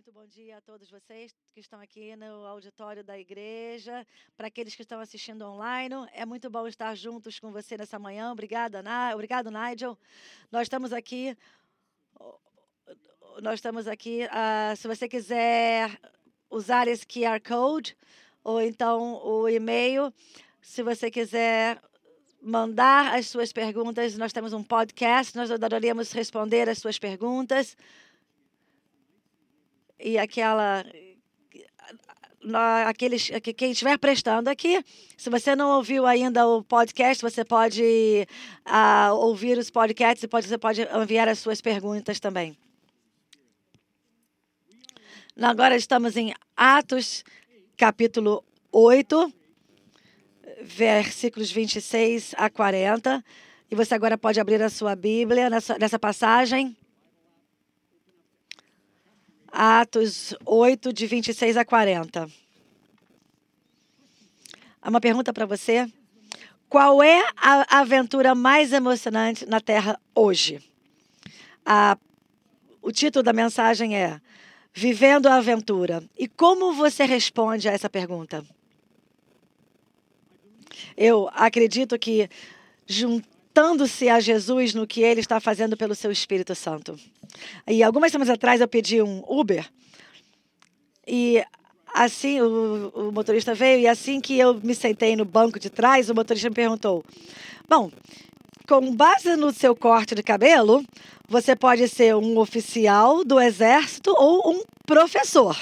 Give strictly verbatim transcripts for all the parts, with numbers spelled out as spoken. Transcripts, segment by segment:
Muito bom dia a todos vocês que estão aqui no auditório da igreja, para aqueles que estão assistindo online. É muito bom estar juntos com você nessa manhã. Obrigada, Na... Obrigado, Nigel. Nós estamos aqui. Nós estamos aqui. Uh, se você quiser usar esse Q R Code ou então o e-mail, se você quiser mandar as suas perguntas, nós temos um podcast. Nós adoraríamos responder as suas perguntas. E aquela, aqueles, quem estiver prestando aqui, se você não ouviu ainda o podcast, você pode uh, ouvir os podcasts e pode, você pode enviar as suas perguntas também. Agora estamos em Atos, capítulo oito, versículos vinte e seis a quarenta. E você agora pode abrir a sua Bíblia nessa, nessa passagem. Atos oito, de vinte e seis a quarenta. Há uma pergunta para você. Qual é a aventura mais emocionante na Terra hoje? A, o título da mensagem é Vivendo a Aventura. E como você responde a essa pergunta? Eu acredito que juntando-se a Jesus no que Ele está fazendo pelo seu Espírito Santo. E algumas semanas atrás eu pedi um Uber e assim o, o motorista veio e assim que eu me sentei no banco de trás, o motorista me perguntou: bom, com base no seu corte de cabelo, você pode ser um oficial do exército ou um professor.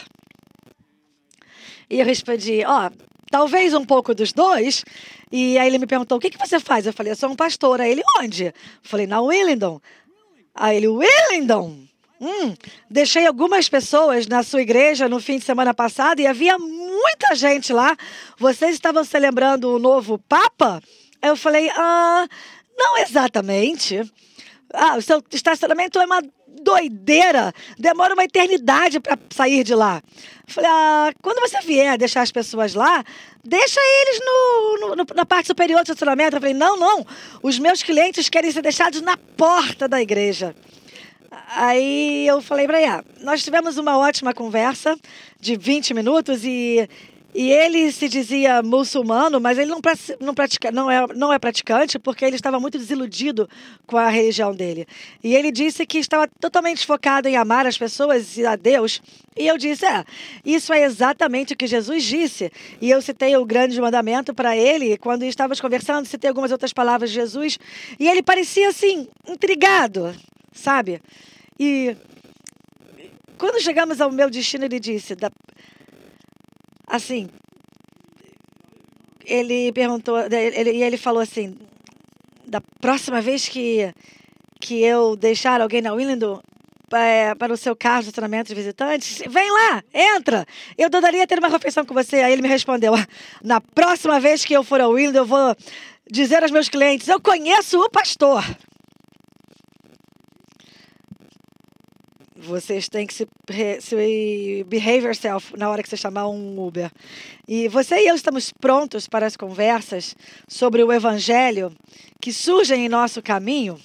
E eu respondi, ó, oh, talvez um pouco dos dois. E aí ele me perguntou, o que, que você faz? Eu falei, eu sou um pastor. Aí ele, onde? Eu falei, na Willingdon. Aí ele, Willingdon? Hum, deixei algumas pessoas na sua igreja no fim de semana passado e havia muita gente lá. Vocês estavam celebrando o novo Papa? Aí eu falei, ah, não exatamente. Ah, o seu estacionamento é uma doideira. Demora uma eternidade para sair de lá. Eu falei, ah, quando você vier deixar as pessoas lá, deixa eles no, no, na parte superior do estacionamento. Eu falei, não, não. Os meus clientes querem ser deixados na porta da igreja. Aí eu falei para ele, nós tivemos uma ótima conversa de vinte minutos e, e ele se dizia muçulmano, mas ele não, não, pratica, não, é, não é praticante porque ele estava muito desiludido com a religião dele. E ele disse que estava totalmente focado em amar as pessoas e a Deus. E eu disse, é, isso é exatamente o que Jesus disse. E eu citei o grande mandamento para ele, quando estávamos conversando, citei algumas outras palavras de Jesus. E ele parecia, assim, intrigado, sabe? E quando chegamos ao meu destino, ele disse, da, assim, ele perguntou, ele, e ele falou assim, da próxima vez que, que eu deixar alguém na Willingdon é, para o seu carro de estacionamento de visitantes, vem lá, entra, eu adoraria ter uma refeição com você. Aí ele me respondeu, na próxima vez que eu for ao Willingdon, eu vou dizer aos meus clientes, eu conheço o pastor. Vocês têm que se, se behave yourself na hora que você chamar um Uber. E você e eu estamos prontos para as conversas sobre o Evangelho que surgem em nosso caminho.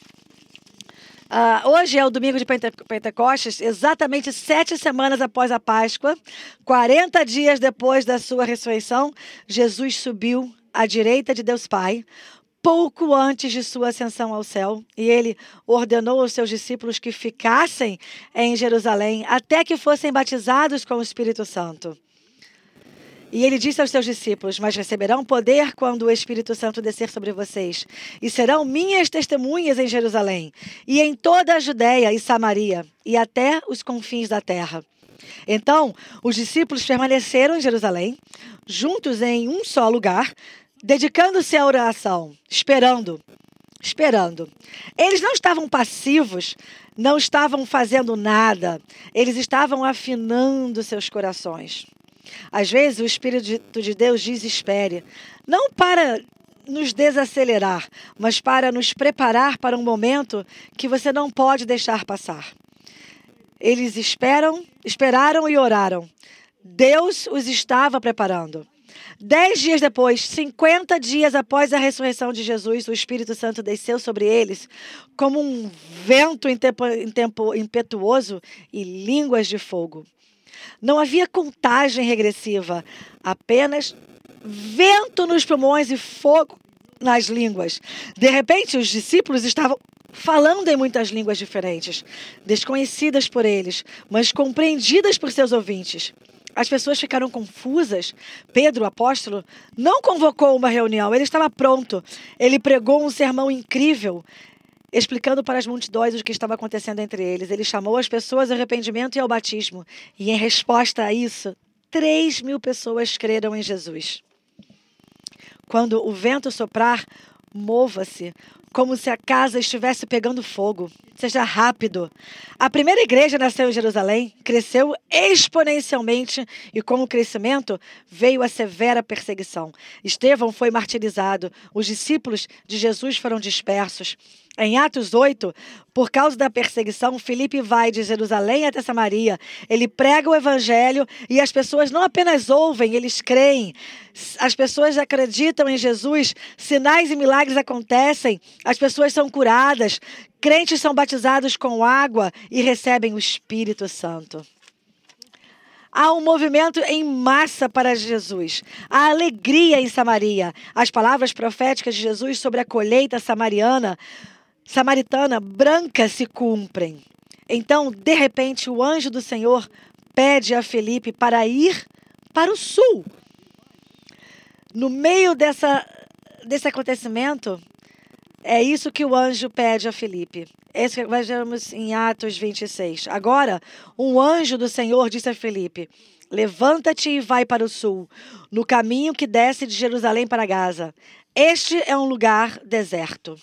Uh, hoje é o domingo de Pente- Pentecostes, exatamente sete semanas após a Páscoa, quarenta dias depois da sua ressurreição, Jesus subiu à direita de Deus Pai, pouco antes de sua ascensão ao céu, e ele ordenou aos seus discípulos que ficassem em Jerusalém até que fossem batizados com o Espírito Santo. E ele disse aos seus discípulos, mas receberão poder quando o Espírito Santo descer sobre vocês, e serão minhas testemunhas em Jerusalém, e em toda a Judéia e Samaria, e até os confins da terra. Então, os discípulos permaneceram em Jerusalém, juntos em um só lugar, dedicando-se à oração, esperando, esperando. Eles não estavam passivos, não estavam fazendo nada, eles estavam afinando seus corações. Às vezes o Espírito de Deus diz espere, não para nos desacelerar, mas para nos preparar para um momento que você não pode deixar passar. Eles esperam, esperaram e oraram. Deus os estava preparando. Dez dias depois, cinquenta dias após a ressurreição de Jesus, o Espírito Santo desceu sobre eles como um vento em tempo, em tempo impetuoso e línguas de fogo. Não havia contagem regressiva, apenas vento nos pulmões e fogo nas línguas. De repente, os discípulos estavam falando em muitas línguas diferentes, desconhecidas por eles, mas compreendidas por seus ouvintes. As pessoas ficaram confusas. Pedro, o apóstolo, não convocou uma reunião, ele estava pronto. Ele pregou um sermão incrível, explicando para as multidões o que estava acontecendo entre eles. Ele chamou as pessoas ao arrependimento e ao batismo. E em resposta a isso, três mil pessoas creram em Jesus. Quando o vento soprar, mova-se, como se a casa estivesse pegando fogo. Seja rápido. A primeira igreja nasceu em Jerusalém, cresceu exponencialmente e, com o crescimento, veio a severa perseguição. Estevão foi martirizado, os discípulos de Jesus foram dispersos. Em Atos oito, por causa da perseguição, Filipe vai de Jerusalém até Samaria. Ele prega o evangelho e as pessoas não apenas ouvem, eles creem. As pessoas acreditam em Jesus, sinais e milagres acontecem, as pessoas são curadas, crentes são batizados com água e recebem o Espírito Santo. Há um movimento em massa para Jesus. Há alegria em Samaria. As palavras proféticas de Jesus sobre a colheita samariana samaritana branca se cumprem. Então, de repente, o anjo do Senhor pede a Filipe para ir para o sul. No meio dessa, desse acontecimento, é isso que o anjo pede a Filipe. Esse que vejamos em Atos vinte e seis. Agora, um anjo do Senhor disse a Filipe: levanta-te e vai para o sul, no caminho que desce de Jerusalém para Gaza. Este é um lugar deserto.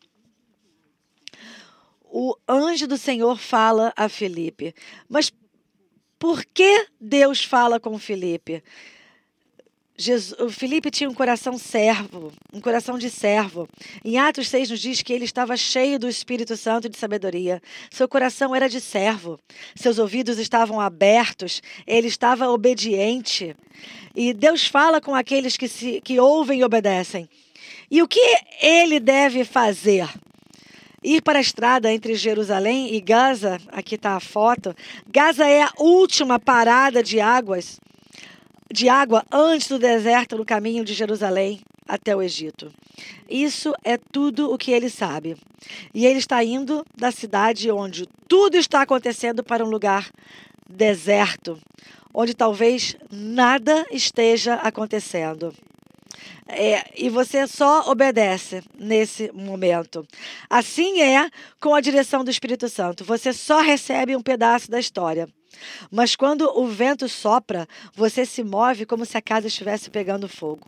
O anjo do Senhor fala a Filipe. Mas por que Deus fala com Filipe? Jesus, o Filipe tinha um coração servo, um coração de servo. Em Atos seis nos diz que ele estava cheio do Espírito Santo e de sabedoria. Seu coração era de servo. Seus ouvidos estavam abertos. Ele estava obediente. E Deus fala com aqueles que, se, que ouvem e obedecem. E o que ele deve fazer? Ir para a estrada entre Jerusalém e Gaza, aqui está a foto. Gaza é a última parada de águas, de água antes do deserto no caminho de Jerusalém até o Egito. Isso é tudo o que ele sabe. E ele está indo da cidade onde tudo está acontecendo para um lugar deserto, onde talvez nada esteja acontecendo. É, e você só obedece nesse momento. Assim é com a direção do Espírito Santo. Você só recebe um pedaço da história. Mas quando o vento sopra, você se move como se a casa estivesse pegando fogo.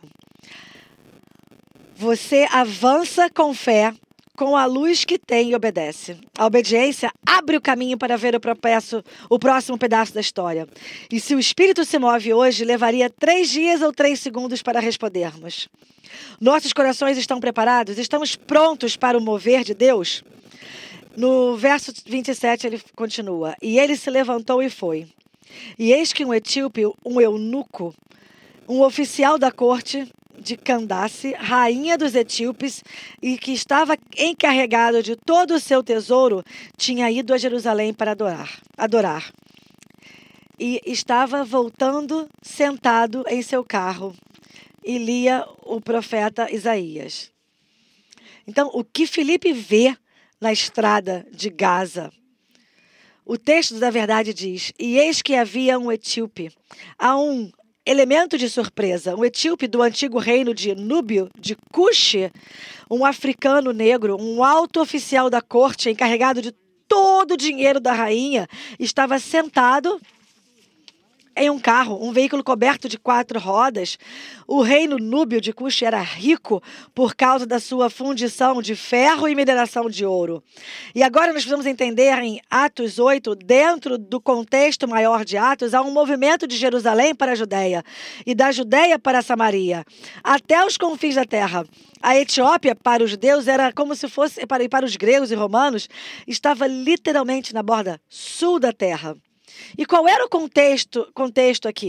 Você avança com fé, com a luz que tem e obedece. A obediência abre o caminho para ver o, propesso, o próximo pedaço da história. E se o Espírito se move hoje, levaria três dias ou três segundos para respondermos. Nossos corações estão preparados? Estamos prontos para o mover de Deus? No verso vinte e sete ele continua: e ele se levantou e foi. E eis que um etíope, um eunuco, um oficial da corte de Candace, rainha dos etíopes, e que estava encarregado de todo o seu tesouro, tinha ido a Jerusalém para adorar. adorar. E estava voltando sentado em seu carro e lia o profeta Isaías. Então, o que Filipe vê na estrada de Gaza? O texto da verdade diz: e eis que havia um etíope. Há um elemento de surpresa. Um etíope do antigo reino de Núbio, de Cuxi, um africano negro, um alto oficial da corte encarregado de todo o dinheiro da rainha, estava sentado em um carro, um veículo coberto de quatro rodas. O reino núbio de Cuxi era rico por causa da sua fundição de ferro e mineração de ouro. E agora nós precisamos entender em Atos oito, dentro do contexto maior de Atos, há um movimento de Jerusalém para a Judéia e da Judéia para a Samaria, até os confins da terra. A Etiópia, para os judeus, era como se fosse, para, e para os gregos e romanos, estava literalmente na borda sul da terra. E qual era o contexto, contexto aqui?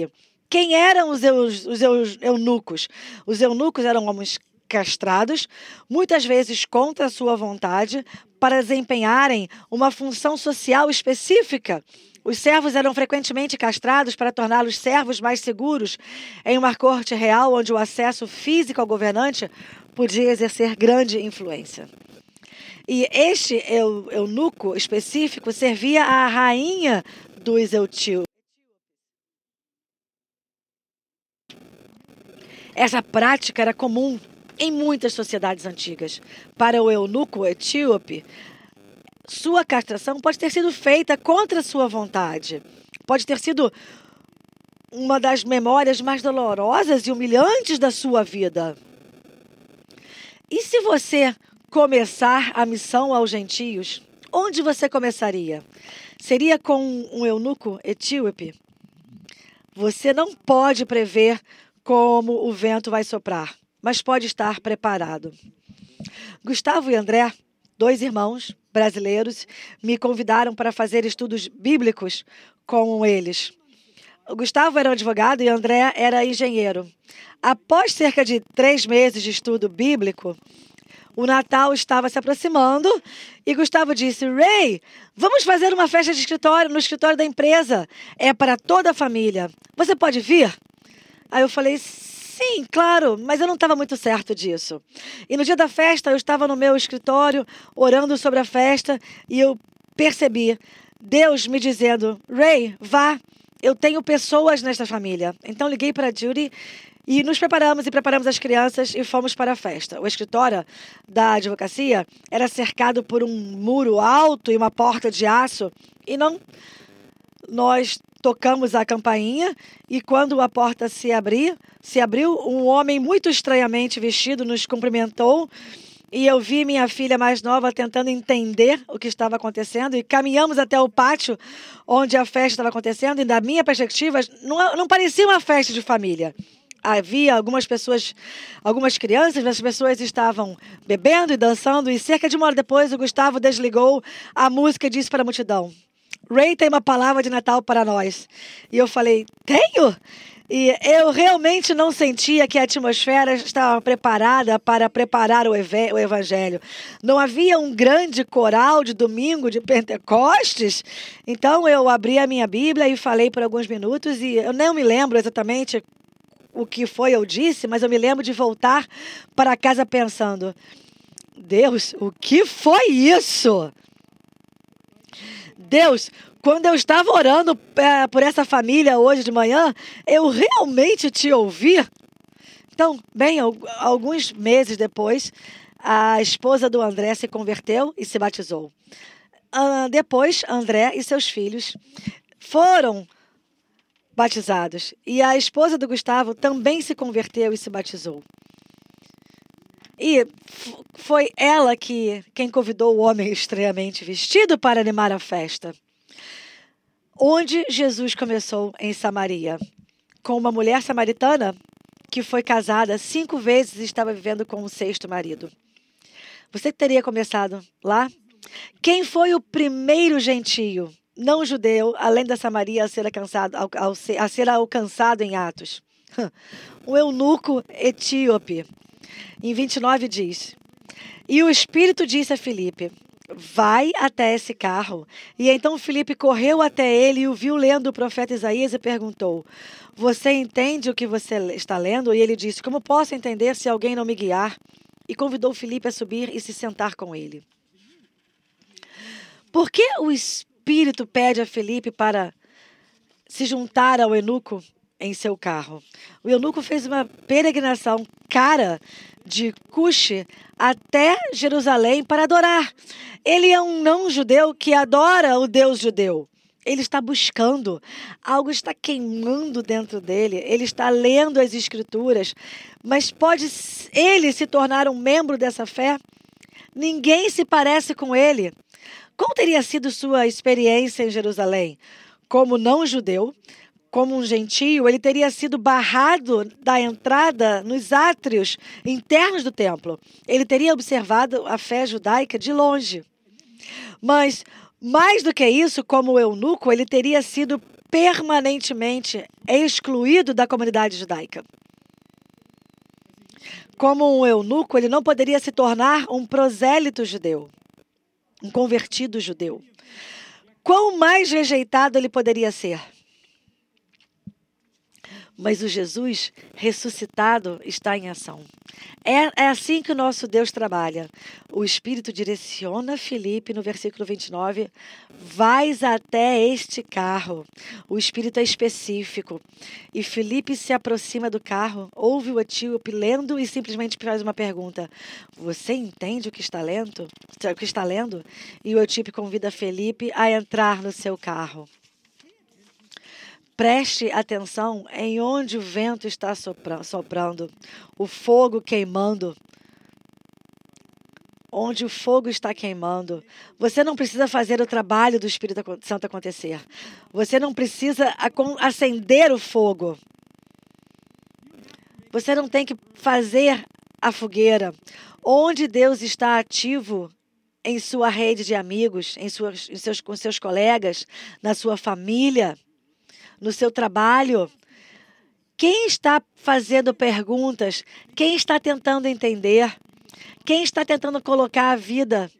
Quem eram os, eus, os eus, eunucos? Os eunucos eram homens castrados, muitas vezes contra a sua vontade, para desempenharem uma função social específica. Os servos eram frequentemente castrados para torná-los servos mais seguros em uma corte real onde o acesso físico ao governante podia exercer grande influência. E este eunuco específico servia à rainha dos etíopes. Essa prática era comum em muitas sociedades antigas. Para o eunuco etíope, sua castração pode ter sido feita contra sua vontade. Pode ter sido uma das memórias mais dolorosas e humilhantes da sua vida. E se você começar a missão aos gentios, onde você começaria? Seria com um eunuco etíope? Você não pode prever como o vento vai soprar, mas pode estar preparado. Gustavo e André, dois irmãos brasileiros, me convidaram para fazer estudos bíblicos com eles. O Gustavo era um advogado e o André era engenheiro. Após cerca de três meses de estudo bíblico, o Natal estava se aproximando e Gustavo disse: Ray, vamos fazer uma festa de escritório no escritório da empresa. É para toda a família. Você pode vir? Aí eu falei: sim, claro, mas eu não estava muito certo disso. E no dia da festa, eu estava no meu escritório, orando sobre a festa, e eu percebi Deus me dizendo: Ray, vá, eu tenho pessoas nesta família. Então liguei para a Judy e nos preparamos e preparamos as crianças e fomos para a festa. O escritório da advocacia era cercado por um muro alto e uma porta de aço, e não nós tocamos a campainha e quando a porta se abriu, se abriu, um homem muito estranhamente vestido nos cumprimentou e eu vi minha filha mais nova tentando entender o que estava acontecendo e caminhamos até o pátio onde a festa estava acontecendo e, da minha perspectiva, não, não parecia uma festa de família. Havia algumas pessoas, algumas crianças, as pessoas estavam bebendo e dançando e cerca de uma hora depois o Gustavo desligou a música e disse para a multidão: Ray tem uma palavra de Natal para nós. E eu falei: tenho? E eu realmente não sentia que a atmosfera estava preparada para preparar o, ev- o evangelho. Não havia um grande coral de domingo de Pentecostes. Então eu abri a minha Bíblia e falei por alguns minutos e eu não me lembro exatamente o que foi eu disse, mas eu me lembro de voltar para casa pensando: Deus, o que foi isso? Deus, quando eu estava orando é, por essa família hoje de manhã, eu realmente te ouvi? Então, bem, alguns meses depois, a esposa do André se converteu e se batizou. Uh, depois, André e seus filhos foram batizados. E a esposa do Gustavo também se converteu e se batizou. E foi ela que quem convidou o homem estranhamente vestido para animar a festa. Onde Jesus começou em Samaria, com uma mulher samaritana que foi casada cinco vezes e estava vivendo com um sexto marido. Você teria começado lá? Quem foi o primeiro gentio, não judeu, além da Samaria, a ser alcançado, a ser alcançado em Atos? O eunuco etíope. Em vinte e nove diz: e o Espírito disse a Filipe: vai até esse carro. E então Filipe correu até ele e o viu lendo o profeta Isaías e perguntou: você entende o que você está lendo? E ele disse: como posso entender se alguém não me guiar? E convidou Filipe a subir e se sentar com ele. Por que o Espírito pede a Filipe para se juntar ao eunuco em seu carro? O eunuco fez uma peregrinação cara de Cuxi até Jerusalém para adorar. Ele é um não-judeu que adora o Deus judeu. Ele está buscando, algo está queimando dentro dele, ele está lendo as Escrituras, mas pode ele se tornar um membro dessa fé? Ninguém se parece com ele. Qual teria sido sua experiência em Jerusalém? Como não-judeu, como um gentio, ele teria sido barrado da entrada nos átrios internos do templo. Ele teria observado a fé judaica de longe. Mas, mais do que isso, como eunuco, ele teria sido permanentemente excluído da comunidade judaica. Como um eunuco, ele não poderia se tornar um prosélito judeu, um convertido judeu. Quão mais rejeitado ele poderia ser? Mas o Jesus ressuscitado está em ação. É, é assim que o nosso Deus trabalha. O Espírito direciona Filipe no versículo vinte e nove. Vais até este carro. O Espírito é específico. E Filipe se aproxima do carro, ouve o etíope lendo e simplesmente faz uma pergunta. Você entende o que está lendo? O que está lendo? E o etíope convida Filipe a entrar no seu carro. Preste atenção em onde o vento está soprando, o fogo queimando. Onde o fogo está queimando. Você não precisa fazer o trabalho do Espírito Santo acontecer. Você não precisa acender o fogo. Você não tem que fazer a fogueira. Onde Deus está ativo em sua rede de amigos, em suas, em seus, com seus colegas, na sua família, no seu trabalho. Quem está fazendo perguntas? Quem está tentando entender? Quem está tentando colocar a vida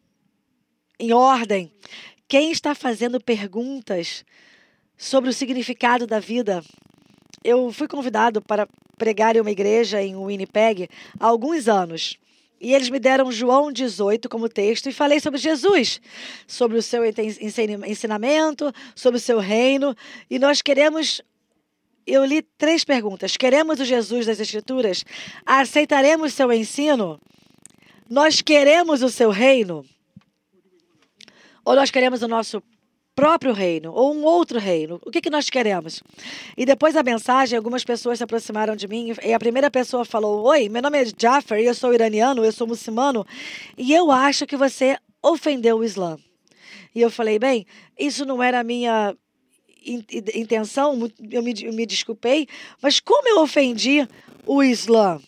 em ordem? Quem está fazendo perguntas sobre o significado da vida? Eu fui convidado para pregar em uma igreja em Winnipeg há alguns anos. E eles me deram João dezoito como texto e falei sobre Jesus, sobre o seu ensinamento, sobre o seu reino. E nós queremos, eu li três perguntas. Queremos o Jesus das Escrituras? Aceitaremos seu ensino? Nós queremos o seu reino? Ou nós queremos o nosso próprio reino ou um outro reino? O que, que nós queremos? E depois da mensagem, algumas pessoas se aproximaram de mim e a primeira pessoa falou: Oi, meu nome é Jaffer, eu sou iraniano, eu sou muçulmano e eu acho que você ofendeu o Islã. E eu falei: bem, isso não era a minha intenção, eu me, eu me desculpei, mas como eu ofendi o Islã?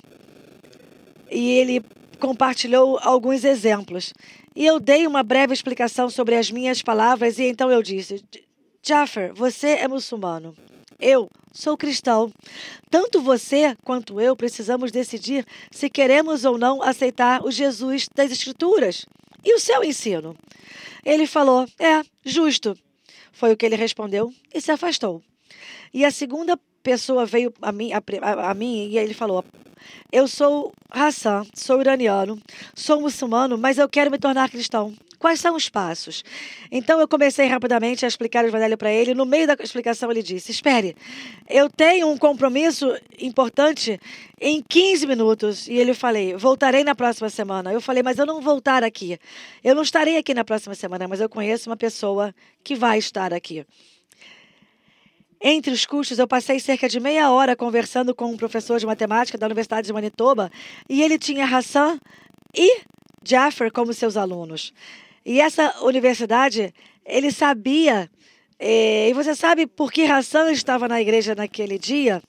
E ele compartilhou alguns exemplos. E eu dei uma breve explicação sobre as minhas palavras e então eu disse: Jaffer, você é muçulmano. Eu sou cristão. Tanto você quanto eu precisamos decidir se queremos ou não aceitar o Jesus das Escrituras e o seu ensino. Ele falou: é, justo. Foi o que ele respondeu e se afastou. E a segunda pessoa veio a mim, a, a, a mim e ele falou: eu sou Hassan, sou iraniano, sou muçulmano, mas eu quero me tornar cristão. Quais são os passos? Então eu comecei rapidamente a explicar o evangelho para ele. No meio da explicação ele disse: espere, eu tenho um compromisso importante em quinze minutos. E ele falei: voltarei na próxima semana. Eu falei: mas eu não vou voltar aqui. Eu não estarei aqui na próxima semana, mas eu conheço uma pessoa que vai estar aqui. Entre os cursos, eu passei cerca de meia hora conversando com um professor de matemática da Universidade de Manitoba e ele tinha Hassan e Jaffer como seus alunos. E essa universidade, ele sabia, eh, e você sabe por que Hassan estava na igreja naquele dia?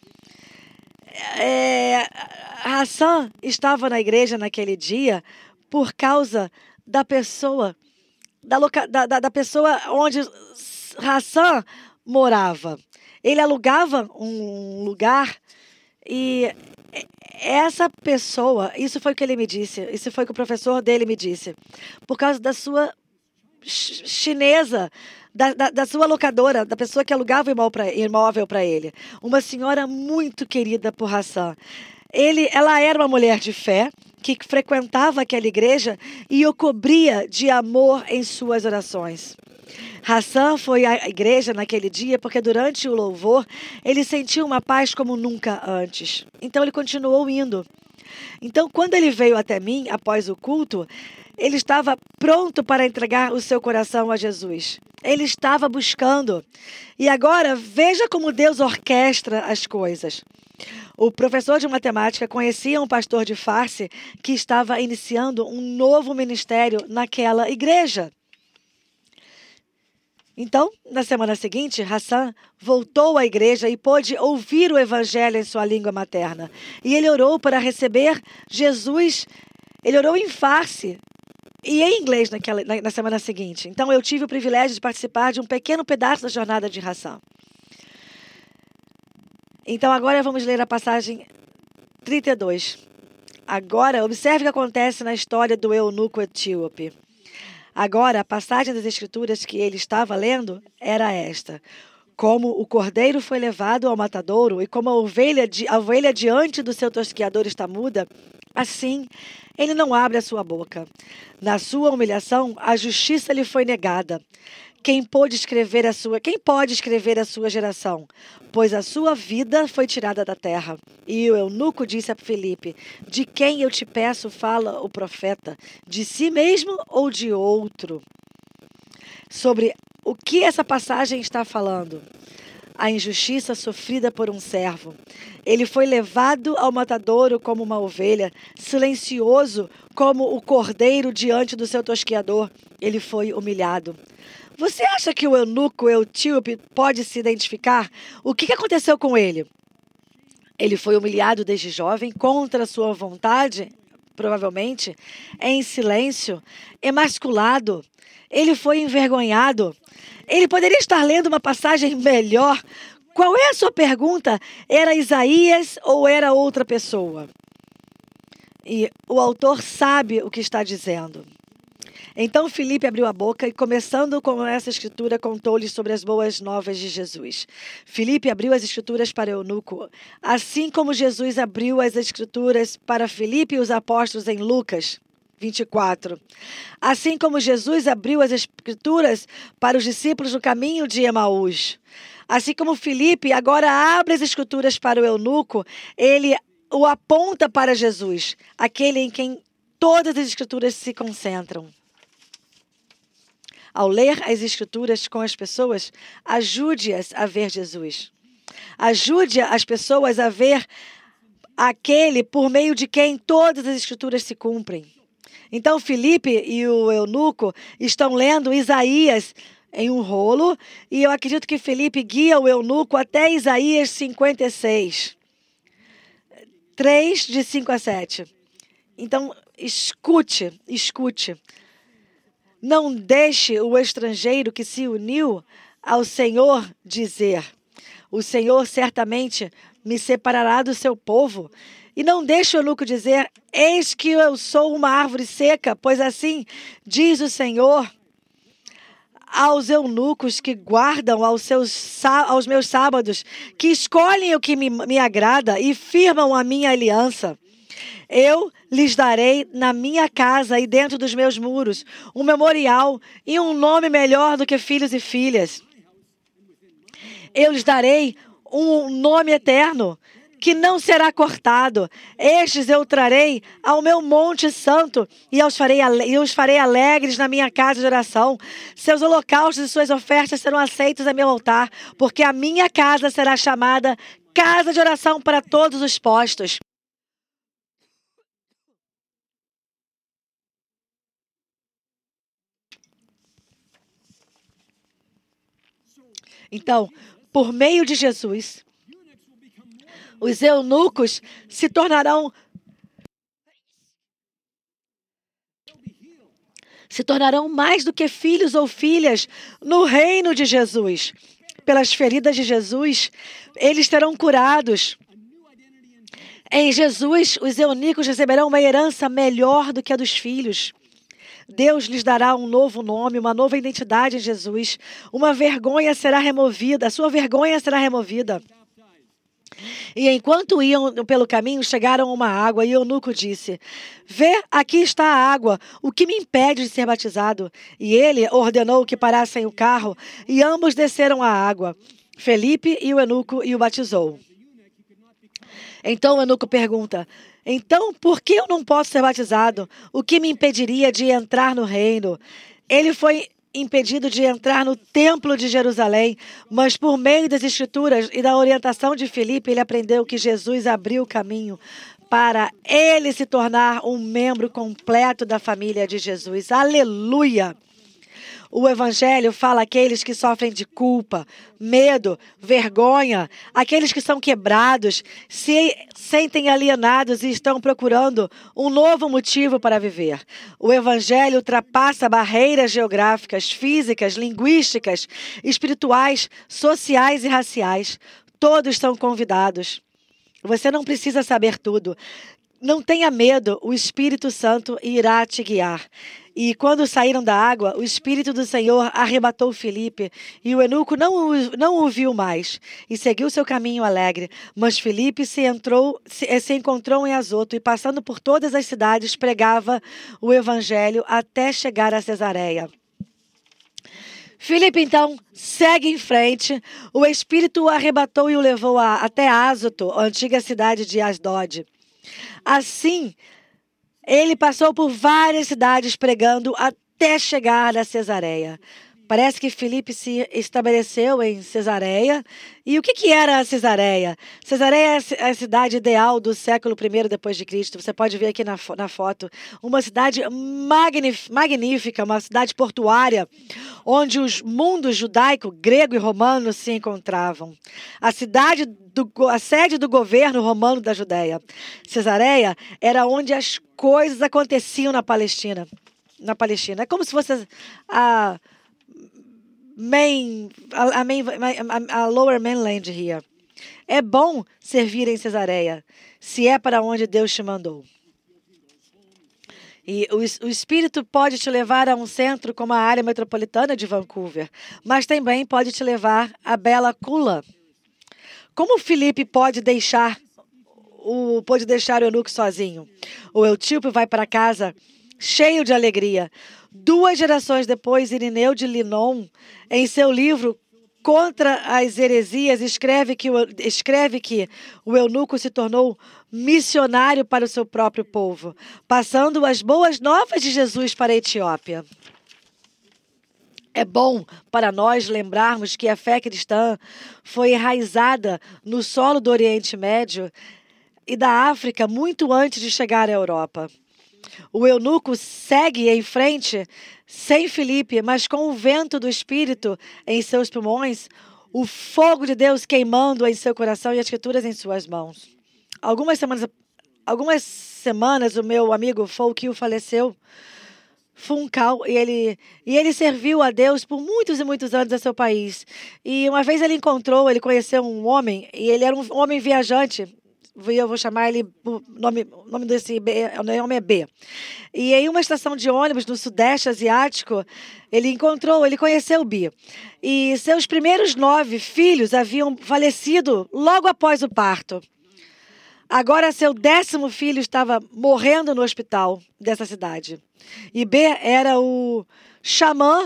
É, Hassan estava na igreja naquele dia por causa da pessoa, da, loca, da, da, da pessoa onde Hassan morava. Ele alugava um lugar e essa pessoa, isso foi o que ele me disse, isso foi o que o professor dele me disse, por causa da sua chinesa, da, da, da sua locadora, da pessoa que alugava o imóvel para ele. Uma senhora muito querida por Hassan. Ele, ela era uma mulher de fé que frequentava aquela igreja e o cobria de amor em suas orações. Hassan foi à igreja naquele dia porque durante o louvor ele sentiu uma paz como nunca antes. Então ele continuou indo. Então quando ele veio até mim após o culto, ele estava pronto para entregar o seu coração a Jesus. Ele estava buscando. E agora veja como Deus orquestra as coisas. O professor de matemática conhecia um pastor de Farsi que estava iniciando um novo ministério naquela igreja. Então, na semana seguinte, Hassan voltou à igreja e pôde ouvir o evangelho em sua língua materna. E ele orou para receber Jesus, ele orou em Farsi, e em inglês naquela, na, na semana seguinte. Então, eu tive o privilégio de participar de um pequeno pedaço da jornada de ração. Então, agora vamos ler a passagem trinta e dois. Agora, observe o que acontece na história do eunuco etíope. Agora, a passagem das Escrituras que ele estava lendo era esta. Como o cordeiro foi levado ao matadouro e como a ovelha, di- a ovelha diante do seu tosqueador está muda, assim ele não abre a sua boca. Na sua humilhação, a justiça lhe foi negada. Quem pôde escrever a sua, quem pode escrever a sua geração? Pois a sua vida foi tirada da terra. E o eunuco disse a Filipe: De quem eu te peço fala o profeta? De si mesmo ou de outro? Sobre o que essa passagem está falando? A injustiça sofrida por um servo. Ele foi levado ao matadouro como uma ovelha, silencioso como o cordeiro diante do seu tosqueador. Ele foi humilhado. Você acha que o eunuco etíope pode se identificar? O que aconteceu com ele? Ele foi humilhado desde jovem, contra sua vontade, provavelmente, em silêncio, emasculado. Ele foi envergonhado. Ele poderia estar lendo uma passagem melhor. Qual é a sua pergunta? Era Isaías ou era outra pessoa? E o autor sabe o que está dizendo. Então Filipe abriu a boca e, começando com essa escritura, contou-lhe sobre as boas novas de Jesus. Filipe abriu as escrituras para eunuco, assim como Jesus abriu as escrituras para Filipe e os apóstolos em Lucas vinte e quatro. Assim como Jesus abriu as escrituras para os discípulos no caminho de Emaús. Assim como Filipe agora abre as escrituras para o eunuco, ele o aponta para Jesus, aquele em quem todas as escrituras se concentram. Ao ler as Escrituras com as pessoas, ajude-as a ver Jesus. Ajude as pessoas a ver aquele por meio de quem todas as Escrituras se cumprem. Então, Filipe e o eunuco estão lendo Isaías em um rolo, e eu acredito que Filipe guia o eunuco até Isaías cinquenta e seis. três, de cinco a sete. Então, escute, escute. Não deixe o estrangeiro que se uniu ao Senhor dizer: o Senhor certamente me separará do seu povo. E não deixe o eunuco dizer: eis que eu sou uma árvore seca, pois assim diz o Senhor aos eunucos que guardam aos, seus, aos meus sábados, que escolhem o que me, me agrada e firmam a minha aliança. Eu lhes darei na minha casa e dentro dos meus muros um memorial e um nome melhor do que filhos e filhas. Eu lhes darei um nome eterno que não será cortado. Estes eu trarei ao meu monte santo e os farei, e os farei alegres na minha casa de oração. Seus holocaustos e suas ofertas serão aceitos a meu altar, porque a minha casa será chamada casa de oração para todos os postos. Então, por meio de Jesus, os eunucos se tornarão se tornarão mais do que filhos ou filhas no reino de Jesus. Pelas feridas de Jesus, eles serão curados. Em Jesus, os eunucos receberão uma herança melhor do que a dos filhos. Deus lhes dará um novo nome, uma nova identidade em Jesus. Uma vergonha será removida, a sua vergonha será removida. E enquanto iam pelo caminho, chegaram a uma água, e o eunuco disse: Vê, aqui está a água, o que me impede de ser batizado? E ele ordenou que parassem o carro, e ambos desceram a água, Felipe e o eunuco, e o batizou. Então o eunuco pergunta: Então, por que eu não posso ser batizado? O que me impediria de entrar no reino? Ele foi impedido de entrar no templo de Jerusalém, mas por meio das Escrituras e da orientação de Filipe, ele aprendeu que Jesus abriu o caminho para ele se tornar um membro completo da família de Jesus. Aleluia! O Evangelho fala àqueles que sofrem de culpa, medo, vergonha, aqueles que são quebrados, se sentem alienados e estão procurando um novo motivo para viver. O Evangelho ultrapassa barreiras geográficas, físicas, linguísticas, espirituais, sociais e raciais. Todos são convidados. Você não precisa saber tudo. Não tenha medo, o Espírito Santo irá te guiar. E quando saíram da água, o Espírito do Senhor arrebatou Filipe, e o eunuco não o, não o viu mais, e seguiu seu caminho alegre. Mas Filipe se, entrou, se, se encontrou em Azoto, e passando por todas as cidades, pregava o Evangelho até chegar a Cesareia. Filipe, então, segue em frente. O Espírito o arrebatou e o levou a, até Azoto, a antiga cidade de Asdod. Assim, ele passou por várias cidades pregando até chegar a Cesareia. Parece que Filipe se estabeleceu em Cesareia. E o que, que era a Cesareia? Cesareia é a cidade ideal do século primeiro depois de Cristo. Você pode ver aqui na, na foto. Uma cidade magnífica, uma cidade portuária, onde os mundos judaico, grego e romano se encontravam. A cidade, do, a sede do governo romano da Judéia. Cesareia era onde as coisas aconteciam na Palestina. Na Palestina. É como se fosse a... Main, a, main, a, a lower mainland here. É bom servir em Cesareia, se é para onde Deus te mandou. E o, o Espírito pode te levar a um centro como a área metropolitana de Vancouver, mas também pode te levar a Bella Coola. Como Filipe pode deixar o, pode deixar o eunuco sozinho? O etíope vai para casa cheio de alegria. Duas gerações depois, Irineu de Linon, em seu livro Contra as Heresias, escreve que, o, escreve que o eunuco se tornou missionário para o seu próprio povo, passando as boas novas de Jesus para a Etiópia. É bom para nós lembrarmos que a fé cristã foi enraizada no solo do Oriente Médio e da África muito antes de chegar à Europa. O eunuco segue em frente sem Filipe, mas com o vento do Espírito em seus pulmões, o fogo de Deus queimando em seu coração e as escrituras em suas mãos. Algumas semanas, algumas semanas o meu amigo Foukil faleceu, Funkal, e ele, e ele serviu a Deus por muitos e muitos anos a seu país. E uma vez ele encontrou, ele conheceu um homem, e ele era um homem viajante. Eu vou chamar ele, o nome, nome desse B, o nome é B. E em uma estação de ônibus no Sudeste Asiático, ele encontrou, ele conheceu o B. E seus primeiros nove filhos haviam falecido logo após o parto. Agora seu décimo filho estava morrendo no hospital dessa cidade. E B era o xamã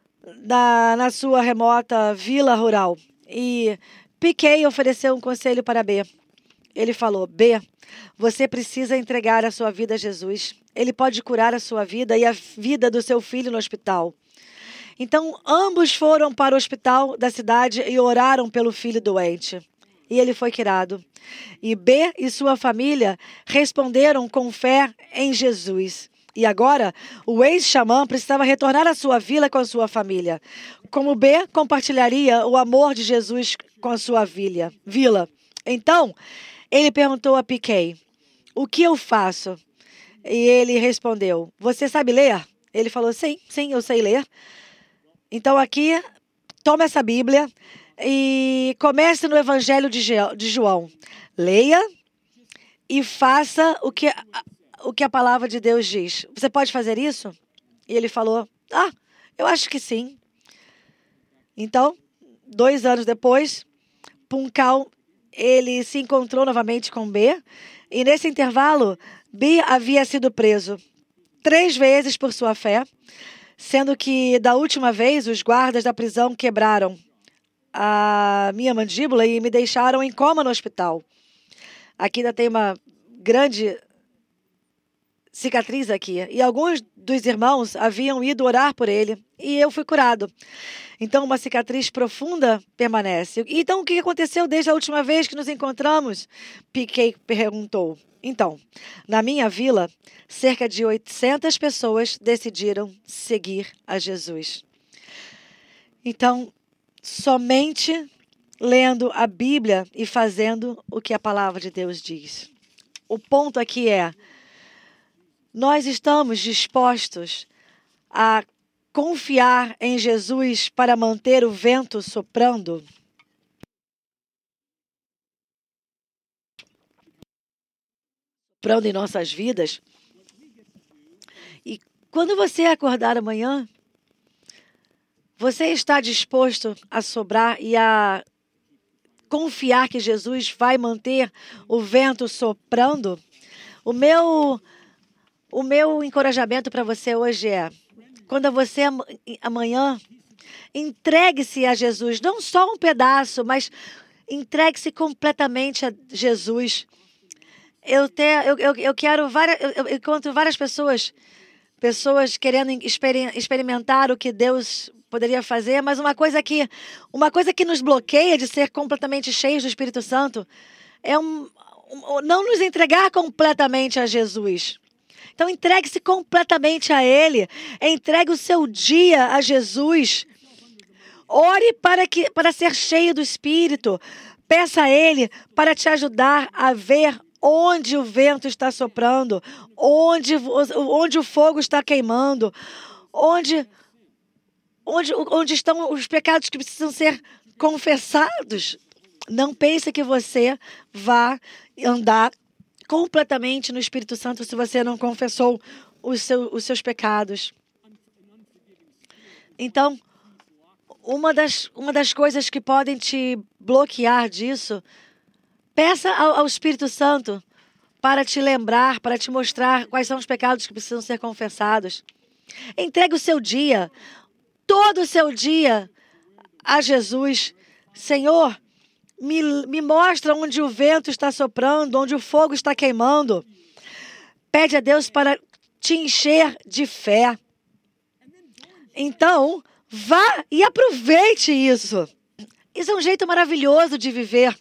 da, na sua remota vila rural. E Piquet ofereceu um conselho para B. Ele falou: B, você precisa entregar a sua vida a Jesus. Ele pode curar a sua vida e a vida do seu filho no hospital. Então, ambos foram para o hospital da cidade e oraram pelo filho doente. E ele foi curado. E B e sua família responderam com fé em Jesus. E agora, o ex-xamã precisava retornar à sua vila com a sua família. Como B compartilharia o amor de Jesus com a sua vila. Então, ele perguntou a Piquet: o que eu faço? E ele respondeu: você sabe ler? Ele falou: sim, sim, eu sei ler. Então aqui, toma essa Bíblia e comece no Evangelho de João. Leia e faça o que, o que a palavra de Deus diz. Você pode fazer isso? E ele falou: ah, eu acho que sim. Então, dois anos depois, Punkal, ele se encontrou novamente com B, e nesse intervalo, B havia sido preso três vezes por sua fé, sendo que da última vez os guardas da prisão quebraram a minha mandíbula e me deixaram em coma no hospital. Aqui ainda tem uma grande cicatriz aqui, e alguns dos irmãos haviam ido orar por ele, e eu fui curado. Então, uma cicatriz profunda permanece. Então, o que aconteceu desde a última vez que nos encontramos? Piquet perguntou. Então, na minha vila, cerca de oitocentas pessoas decidiram seguir a Jesus. Então, somente lendo a Bíblia e fazendo o que a palavra de Deus diz. O ponto aqui é, nós estamos dispostos a confiar em Jesus para manter o vento soprando? Soprando em nossas vidas? E quando você acordar amanhã, você está disposto a sobrar e a confiar que Jesus vai manter o vento soprando? O meu, o meu encorajamento para você hoje é, quando você amanhã, entregue-se a Jesus, não só um pedaço, mas entregue-se completamente a Jesus. Eu, te, eu, eu, eu quero várias, eu, eu encontro várias pessoas, pessoas querendo exper, experimentar o que Deus poderia fazer, mas uma coisa que, uma coisa que nos bloqueia de ser completamente cheios do Espírito Santo é um, um, não nos entregar completamente a Jesus. Então, entregue-se completamente a Ele. Entregue o seu dia a Jesus. Ore para, que, para ser cheio do Espírito. Peça a Ele para te ajudar a ver onde o vento está soprando, onde, onde o fogo está queimando, onde, onde, onde estão os pecados que precisam ser confessados. Não pense que você vá andar completamente no Espírito Santo se você não confessou os, seu, os seus pecados. Então, uma das, uma das coisas que podem te bloquear disso, peça ao, ao Espírito Santo para te lembrar, para te mostrar quais são os pecados que precisam ser confessados. Entregue o seu dia, todo o seu dia a Jesus. Senhor, Me, me mostra onde o vento está soprando, onde o fogo está queimando. Pede a Deus para te encher de fé. Então, vá e aproveite isso. Isso é um jeito maravilhoso de viver.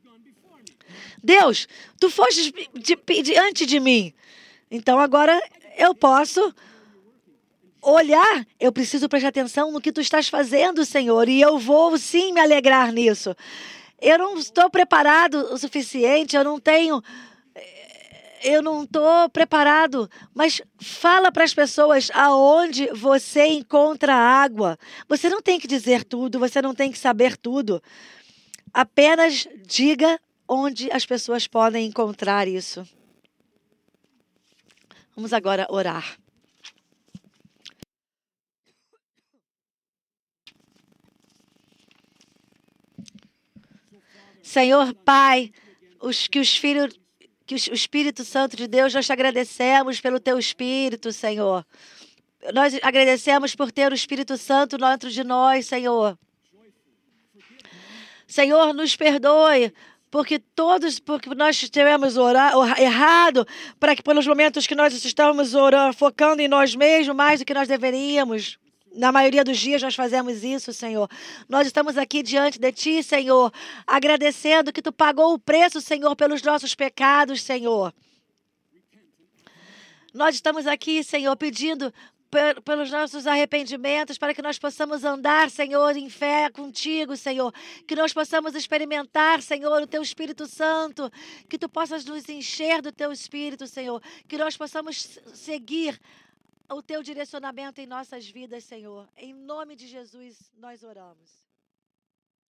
Deus, tu foste diante de mim. Então, agora eu posso olhar. Eu preciso prestar atenção no que tu estás fazendo, Senhor. E eu vou sim me alegrar nisso. Eu não estou preparado o suficiente, eu não tenho, eu não estou preparado, mas fala para as pessoas aonde você encontra água. Você não tem que dizer tudo, você não tem que saber tudo. Apenas diga onde as pessoas podem encontrar isso. Vamos agora orar. Senhor Pai, os, que, os filhos, que os, o Espírito Santo de Deus, nós te agradecemos pelo Teu Espírito, Senhor. Nós agradecemos por ter o Espírito Santo dentro de nós, Senhor. Senhor, nos perdoe, porque todos, porque nós tivemos orar, errado, para que pelos momentos que nós estamos orando, focando em nós mesmos mais do que nós deveríamos. Na maioria dos dias nós fazemos isso, Senhor. Nós estamos aqui diante de Ti, Senhor, agradecendo que Tu pagou o preço, Senhor, pelos nossos pecados, Senhor. Nós estamos aqui, Senhor, pedindo pelos nossos arrependimentos, para que nós possamos andar, Senhor, em fé contigo, Senhor. Que nós possamos experimentar, Senhor, o Teu Espírito Santo. Que Tu possas nos encher do Teu Espírito, Senhor. Que nós possamos seguir o Teu direcionamento em nossas vidas, Senhor. Em nome de Jesus, nós oramos.